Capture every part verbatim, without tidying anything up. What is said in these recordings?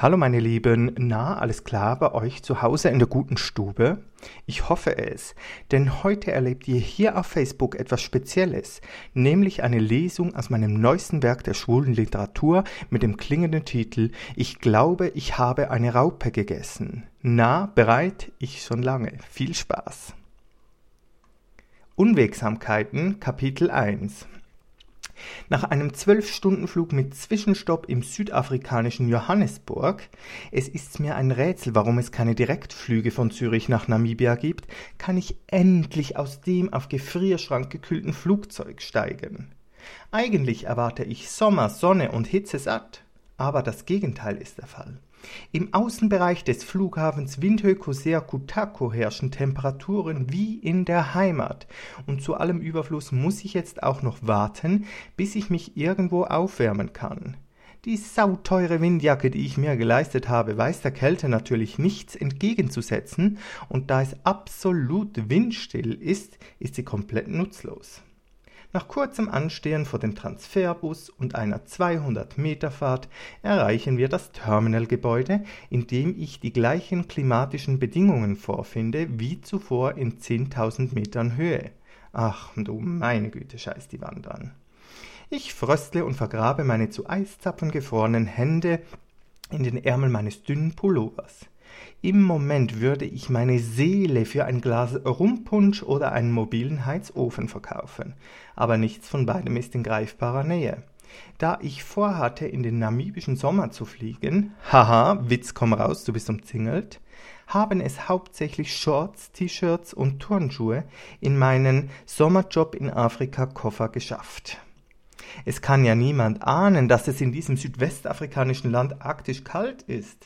Hallo meine Lieben, na, alles klar bei euch zu Hause in der guten Stube? Ich hoffe es, denn heute erlebt ihr hier auf Facebook etwas Spezielles, nämlich eine Lesung aus meinem neuesten Werk der schwulen Literatur mit dem klingenden Titel »Ich glaube, ich habe eine Raupe gegessen«. Na, bereit? Ich schon lange. Viel Spaß! Unwegsamkeiten, Kapitel eins. Nach einem Zwölf-Stunden-Flug mit Zwischenstopp im südafrikanischen Johannesburg, es ist mir ein Rätsel, warum es keine Direktflüge von Zürich nach Namibia gibt, kann ich endlich aus dem auf Gefrierschrank gekühlten Flugzeug steigen. Eigentlich erwarte ich Sommer, Sonne und Hitze satt, aber das Gegenteil ist der Fall. Im Außenbereich des Flughafens Windhoek Hosea Kutako herrschen Temperaturen wie in der Heimat und zu allem Überfluss muss ich jetzt auch noch warten, bis ich mich irgendwo aufwärmen kann. Die sauteure Windjacke, die ich mir geleistet habe, weiß der Kälte natürlich nichts entgegenzusetzen und da es absolut windstill ist, ist sie komplett nutzlos. Nach kurzem Anstehen vor dem Transferbus und einer zweihundert-Meter-Fahrt erreichen wir das Terminalgebäude, in dem ich die gleichen klimatischen Bedingungen vorfinde wie zuvor in zehntausend Metern Höhe. Ach du meine Güte, scheiß die Wand an. Ich fröstle und vergrabe meine zu Eiszapfen gefrorenen Hände in den Ärmel meines dünnen Pullovers. Im Moment würde ich meine Seele für ein Glas Rumpunsch oder einen mobilen Heizofen verkaufen, aber nichts von beidem ist in greifbarer Nähe. Da ich vorhatte, in den namibischen Sommer zu fliegen, haha, Witz, komm raus, du bist umzingelt, haben es hauptsächlich Shorts, T-Shirts und Turnschuhe in meinen Sommerjob in Afrika Koffer geschafft. Es kann ja niemand ahnen, dass es in diesem südwestafrikanischen Land arktisch kalt ist.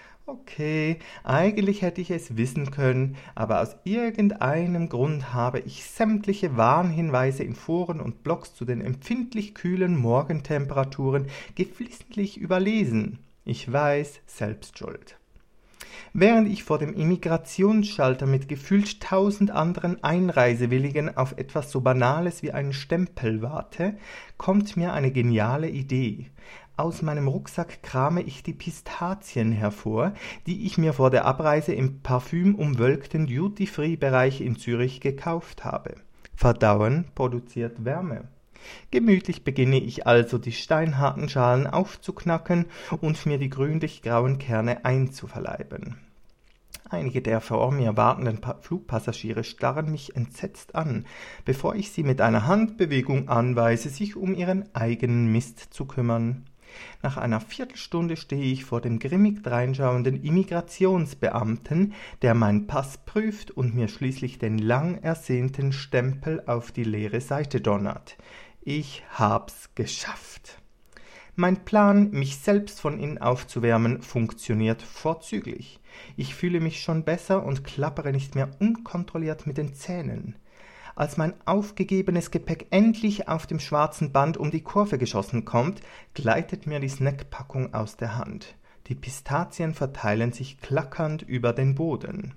Okay, eigentlich hätte ich es wissen können, aber aus irgendeinem Grund habe ich sämtliche Warnhinweise in Foren und Blogs zu den empfindlich kühlen Morgentemperaturen geflissentlich überlesen. Ich weiß, selbst schuld. Während ich vor dem Immigrationsschalter mit gefühlt tausend anderen Einreisewilligen auf etwas so Banales wie einen Stempel warte, kommt mir eine geniale Idee. Aus meinem Rucksack krame ich die Pistazien hervor, die ich mir vor der Abreise im parfümumwölkten Duty-Free-Bereich in Zürich gekauft habe. Verdauen produziert Wärme. Gemütlich beginne ich also, die steinharten Schalen aufzuknacken und mir die grünlich-grauen Kerne einzuverleiben. Einige der vor mir wartenden pa- Flugpassagiere starren mich entsetzt an, bevor ich sie mit einer Handbewegung anweise, sich um ihren eigenen Mist zu kümmern. Nach einer Viertelstunde stehe ich vor dem grimmig dreinschauenden Immigrationsbeamten, der meinen Pass prüft und mir schließlich den lang ersehnten Stempel auf die leere Seite donnert. Ich hab's geschafft. Mein Plan, mich selbst von innen aufzuwärmen, funktioniert vorzüglich. Ich fühle mich schon besser und klappere nicht mehr unkontrolliert mit den Zähnen. Als mein aufgegebenes Gepäck endlich auf dem schwarzen Band um die Kurve geschossen kommt, gleitet mir die Snackpackung aus der Hand. Die Pistazien verteilen sich klackernd über den Boden.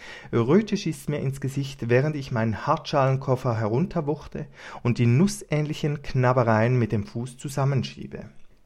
Röte schießt mir ins Gesicht, während ich meinen Hartschalenkoffer herunterwuchte und die nussähnlichen Knabbereien mit dem Fuß zusammenschiebe.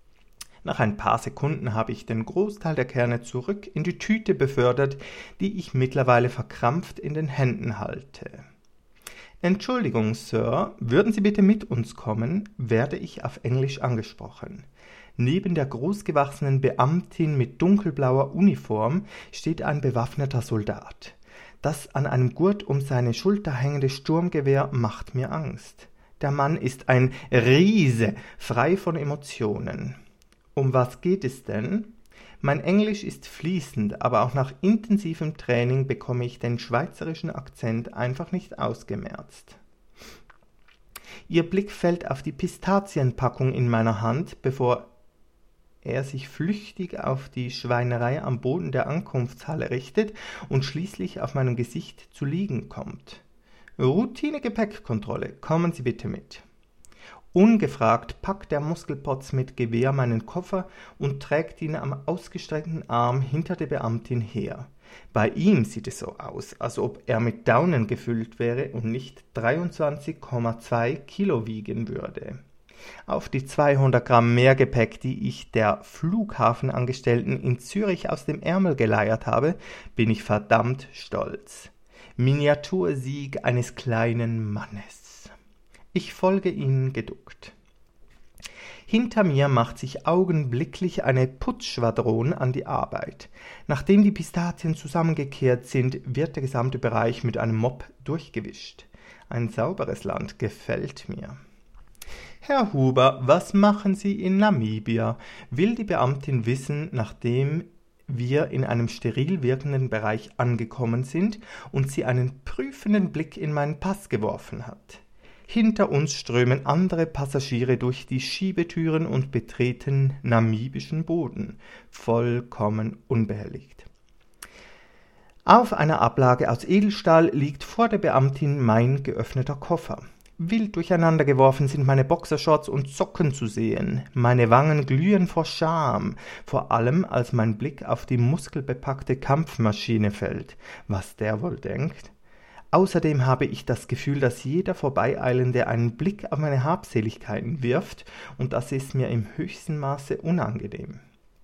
Nach ein paar Sekunden habe ich den Großteil der Kerne zurück in die Tüte befördert, die ich mittlerweile verkrampft in den Händen halte. »Entschuldigung, Sir, würden Sie bitte mit uns kommen?«, werde ich auf Englisch angesprochen. Neben der großgewachsenen Beamtin mit dunkelblauer Uniform steht ein bewaffneter Soldat. Das an einem Gurt um seine Schulter hängende Sturmgewehr macht mir Angst. Der Mann ist ein Riese, frei von Emotionen. Um was geht es denn? Mein Englisch ist fließend, aber auch nach intensivem Training bekomme ich den schweizerischen Akzent einfach nicht ausgemerzt. Ihr Blick fällt auf die Pistazienpackung in meiner Hand, bevor er sich flüchtig auf die Schweinerei am Boden der Ankunftshalle richtet und schließlich auf meinem Gesicht zu liegen kommt. Routine-Gepäckkontrolle, kommen Sie bitte mit. Ungefragt packt der Muskelprotz mit Gewehr meinen Koffer und trägt ihn am ausgestreckten Arm hinter der Beamtin her. Bei ihm sieht es so aus, als ob er mit Daunen gefüllt wäre und nicht dreiundzwanzig Komma zwei Kilo wiegen würde. Auf die zweihundert Gramm mehr Gepäck, die ich der Flughafenangestellten in Zürich aus dem Ärmel geleiert habe, bin ich verdammt stolz. Miniatursieg eines kleinen Mannes. Ich folge ihnen geduckt. Hinter mir macht sich augenblicklich eine Putzschwadron an die Arbeit. Nachdem die Pistazien zusammengekehrt sind, wird der gesamte Bereich mit einem Mopp durchgewischt. Ein sauberes Land gefällt mir. »Herr Huber, was machen Sie in Namibia?« will die Beamtin wissen, nachdem wir in einem steril wirkenden Bereich angekommen sind und sie einen prüfenden Blick in meinen Pass geworfen hat. Hinter uns strömen andere Passagiere durch die Schiebetüren und betreten namibischen Boden, vollkommen unbehelligt. Auf einer Ablage aus Edelstahl liegt vor der Beamtin mein geöffneter Koffer. Wild durcheinandergeworfen sind meine Boxershorts und Socken zu sehen. Meine Wangen glühen vor Scham, vor allem als mein Blick auf die muskelbepackte Kampfmaschine fällt. Was der wohl denkt? Außerdem habe ich das Gefühl, dass jeder Vorbeieilende einen Blick auf meine Habseligkeiten wirft, und das ist mir im höchsten Maße unangenehm.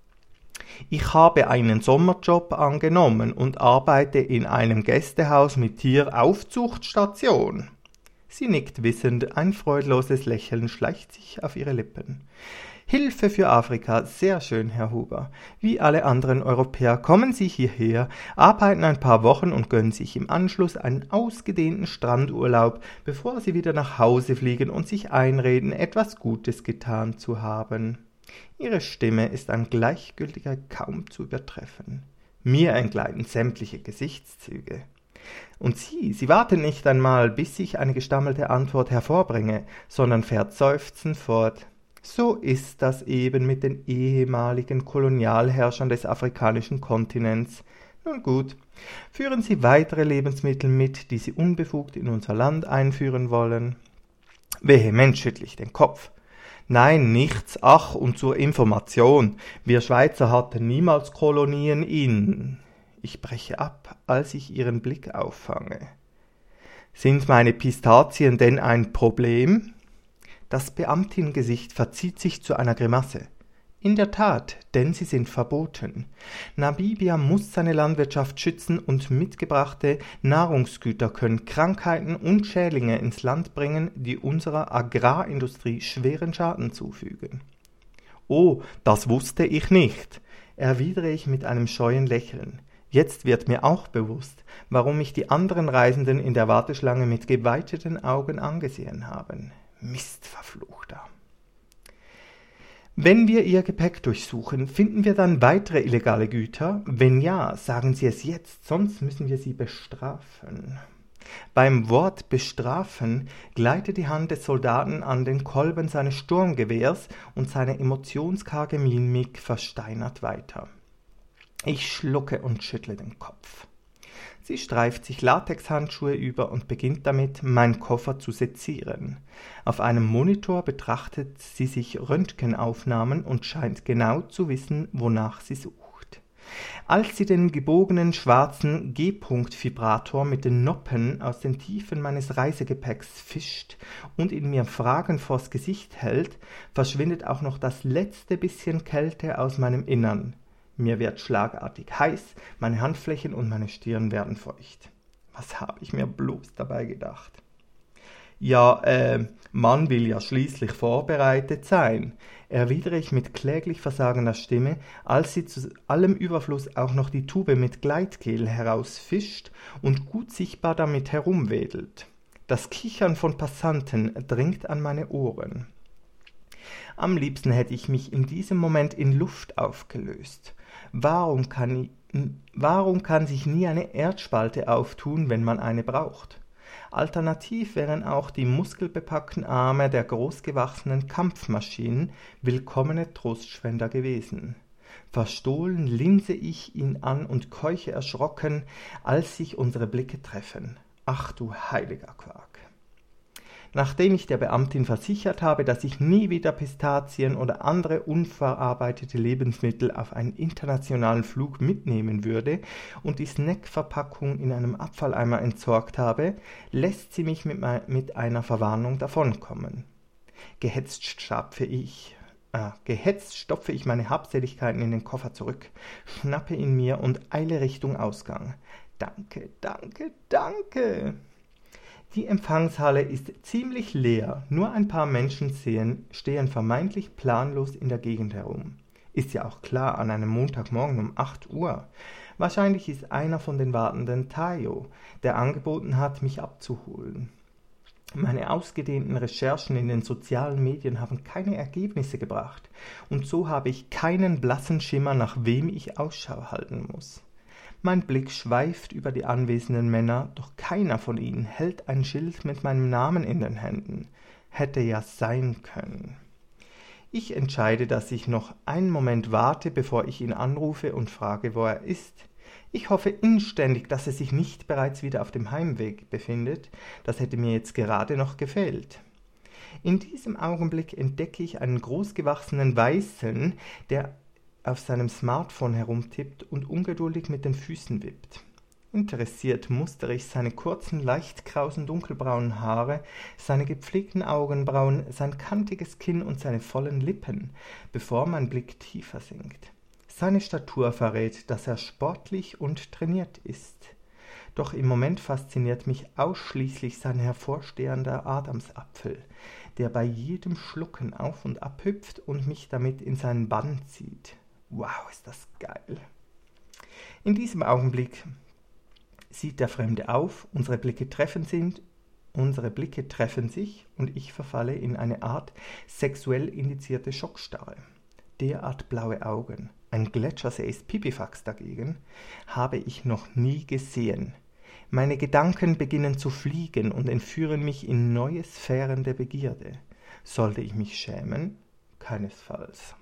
Ich habe einen Sommerjob angenommen und arbeite in einem Gästehaus mit Tieraufzuchtstation. Sie nickt wissend, ein freudloses Lächeln schleicht sich auf ihre Lippen. Hilfe für Afrika, sehr schön, Herr Huber. Wie alle anderen Europäer kommen Sie hierher, arbeiten ein paar Wochen und gönnen sich im Anschluss einen ausgedehnten Strandurlaub, bevor Sie wieder nach Hause fliegen und sich einreden, etwas Gutes getan zu haben. Ihre Stimme ist an Gleichgültigkeit kaum zu übertreffen. Mir entgleiten sämtliche Gesichtszüge. Und sie, sie wartet nicht einmal, bis ich eine gestammelte Antwort hervorbringe, sondern fährt seufzend fort. So ist das eben mit den ehemaligen Kolonialherrschern des afrikanischen Kontinents. Nun gut, führen Sie weitere Lebensmittel mit, die Sie unbefugt in unser Land einführen wollen? Vehement schüttle ich den Kopf. Nein, nichts, ach, und zur Information, wir Schweizer hatten niemals Kolonien in... Ich breche ab, als ich ihren Blick auffange. Sind meine Pistazien denn ein Problem? Das Beamtingesicht verzieht sich zu einer Grimasse. In der Tat, denn sie sind verboten. Namibia muss seine Landwirtschaft schützen und mitgebrachte Nahrungsgüter können Krankheiten und Schädlinge ins Land bringen, die unserer Agrarindustrie schweren Schaden zufügen. Oh, das wusste ich nicht, erwidere ich mit einem scheuen Lächeln. Jetzt wird mir auch bewusst, warum mich die anderen Reisenden in der Warteschlange mit geweiteten Augen angesehen haben. Mist, verfluchter. Wenn wir Ihr Gepäck durchsuchen, finden wir dann weitere illegale Güter? Wenn ja, sagen Sie es jetzt, sonst müssen wir Sie bestrafen. Beim Wort bestrafen gleitet die Hand des Soldaten an den Kolben seines Sturmgewehrs und seine emotionskarge Mimik versteinert weiter. Ich schlucke und schüttle den Kopf. Sie streift sich Latexhandschuhe über und beginnt damit, meinen Koffer zu sezieren. Auf einem Monitor betrachtet sie sich Röntgenaufnahmen und scheint genau zu wissen, wonach sie sucht. Als sie den gebogenen schwarzen G-Punkt-Vibrator mit den Noppen aus den Tiefen meines Reisegepäcks fischt und ihn mir fragend vors Gesicht hält, verschwindet auch noch das letzte bisschen Kälte aus meinem Innern. Mir wird schlagartig heiß, meine Handflächen und meine Stirn werden feucht. Was habe ich mir bloß dabei gedacht? Ja, äh, man will ja schließlich vorbereitet sein, erwidere ich mit kläglich versagender Stimme, als sie zu allem Überfluss auch noch die Tube mit Gleitgel herausfischt und gut sichtbar damit herumwedelt. Das Kichern von Passanten dringt an meine Ohren. Am liebsten hätte ich mich in diesem Moment in Luft aufgelöst. Warum kann, warum kann sich nie eine Erdspalte auftun, wenn man eine braucht? Alternativ wären auch die muskelbepackten Arme der großgewachsenen Kampfmaschinen willkommene Trostspender gewesen. Verstohlen linse ich ihn an und keuche erschrocken, als sich unsere Blicke treffen. Ach du heiliger Quark! Nachdem ich der Beamtin versichert habe, dass ich nie wieder Pistazien oder andere unverarbeitete Lebensmittel auf einen internationalen Flug mitnehmen würde und die Snackverpackung in einem Abfalleimer entsorgt habe, lässt sie mich mit, mit einer Verwarnung davonkommen. Gehetzt stapfe ich, äh, gehetzt stopfe ich meine Habseligkeiten in den Koffer zurück, schnappe ihn mir und eile Richtung Ausgang. Danke, danke, danke! Die Empfangshalle ist ziemlich leer, nur ein paar Menschen sehen, stehen vermeintlich planlos in der Gegend herum. Ist ja auch klar, an einem Montagmorgen um acht Uhr. Wahrscheinlich ist einer von den Wartenden Tayo, der angeboten hat, mich abzuholen. Meine ausgedehnten Recherchen in den sozialen Medien haben keine Ergebnisse gebracht, und so habe ich keinen blassen Schimmer, nach wem ich Ausschau halten muss. Mein Blick schweift über die anwesenden Männer, doch keiner von ihnen hält ein Schild mit meinem Namen in den Händen. Hätte ja sein können. Ich entscheide, dass ich noch einen Moment warte, bevor ich ihn anrufe und frage, wo er ist. Ich hoffe inständig, dass er sich nicht bereits wieder auf dem Heimweg befindet. Das hätte mir jetzt gerade noch gefehlt. In diesem Augenblick entdecke ich einen großgewachsenen Weißen, der auf seinem Smartphone herumtippt und ungeduldig mit den Füßen wippt. Interessiert mustere ich seine kurzen, leicht krausen dunkelbraunen Haare, seine gepflegten Augenbrauen, sein kantiges Kinn und seine vollen Lippen, bevor mein Blick tiefer sinkt. Seine Statur verrät, dass er sportlich und trainiert ist. Doch im Moment fasziniert mich ausschließlich sein hervorstehender Adamsapfel, der bei jedem Schlucken auf und ab hüpft und mich damit in seinen Bann zieht. Wow, ist das geil. In diesem Augenblick sieht der Fremde auf, unsere Blicke treffen sind, unsere Blicke treffen sich und ich verfalle in eine Art sexuell indizierte Schockstarre. Derart blaue Augen, ein Gletschersee ist Pipifax dagegen, habe ich noch nie gesehen. Meine Gedanken beginnen zu fliegen und entführen mich in neue Sphären der Begierde. Sollte ich mich schämen? Keinesfalls.